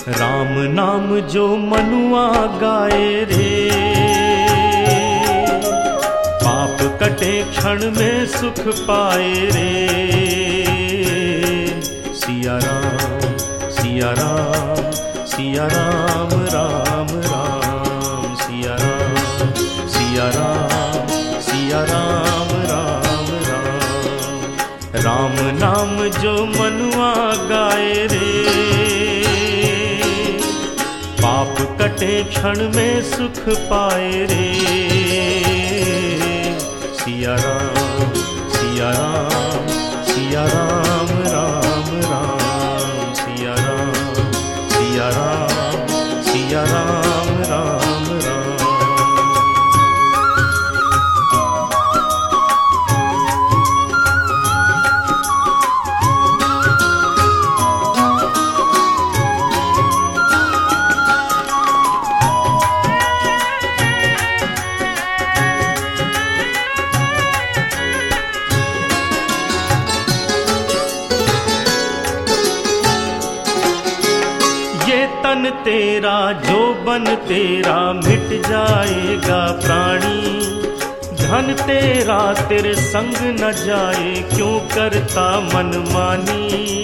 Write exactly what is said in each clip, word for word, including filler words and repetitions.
राम नाम जो मनुआ गाए रे, पाप कटे क्षण में सुख पाए रे। सिया राम सिया राम सिया राम राम राम, सिया राम सिया राम सिया राम राम राम। राम नाम जो मनुआ गाए रे, पाप कटे क्षण में सुख पाए रे। सिया राम सिया राम सिया राम राम राम, सिया राम सिया राम सिया राम राम राम। ये तन तेरा जो बन तेरा मिट जाएगा प्राणी, धन तेरा तेरे संग न जाए क्यों करता मनमानी।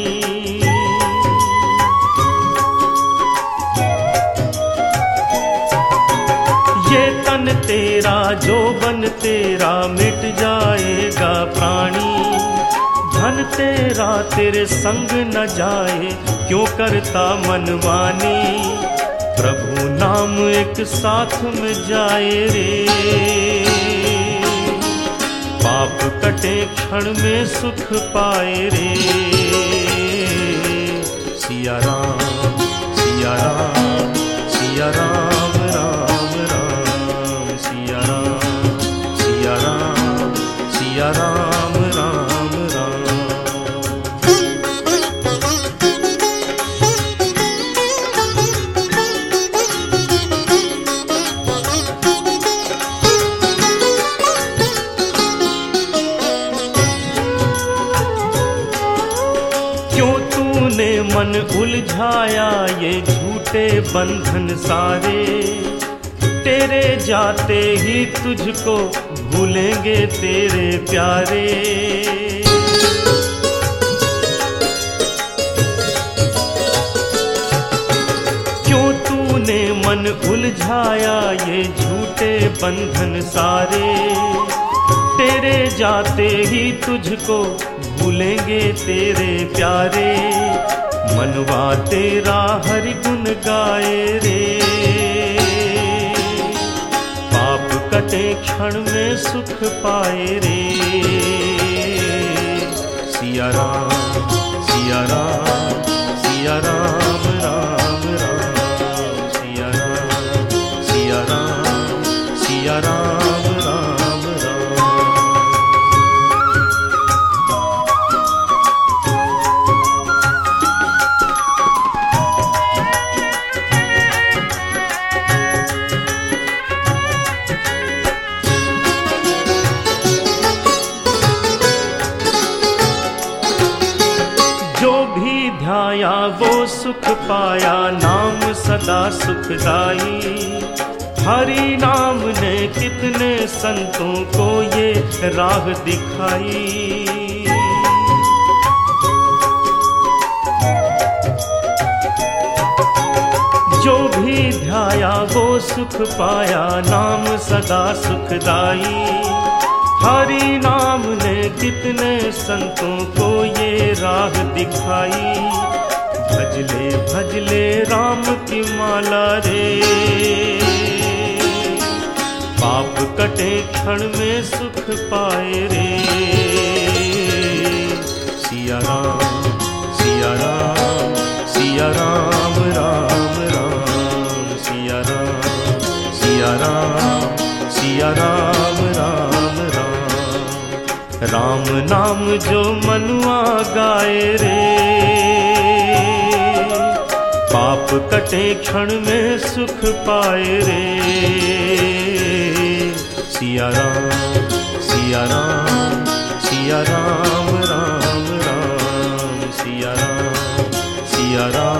ये तन तेरा जो बन तेरा मिट जाएगा प्राणी, धन तेरा तेरे संग न जाए क्यों करता मनमानी। प्रभु नाम एक साथ में जाए रे, पाप कटे क्षण में सुख पाए रे। सिया राम सिया राम सिया राम राम राम, सिया राम सिया राम सिया राम राम राम। क्यों तूने मन उलझाया ये झूठे बंधन सारे, तेरे जाते ही तुझको भूलेंगे तेरे प्यारे। क्यों तूने मन उलझाया ये झूठे बंधन सारे, तेरे जाते ही तुझको भूलेंगे तेरे प्यारे। मनवा तेरा हरि गुण गाए रे, पाप कटे क्षण में सुख पाए रे। सिया राम सिया राम सिया राम राम राम, सिया राम सिया राम सिया राम राम राम। जो भी ध्याया वो सुख पाया, नाम सदा सुखदाई। हरि नाम ने कितने संतों को ये राह दिखाई। जो भी ध्याया वो सुख पाया, नाम सदा सुखदाई। हरि नाम ने कितने संतों को ये राह दिखाई। भजले भजले राम की माला रे, पाप कटे क्षण में सुख पाए रे। सिया राम सिया राम सिया राम राम राम, सिया राम सिया राम सिया राम राम राम। राम नाम जो मनुआ गाए रे, पाप कटे क्षण में सुख पाए रे। सिया राम सिया राम सिया राम राम राम, सिया राम सिया राम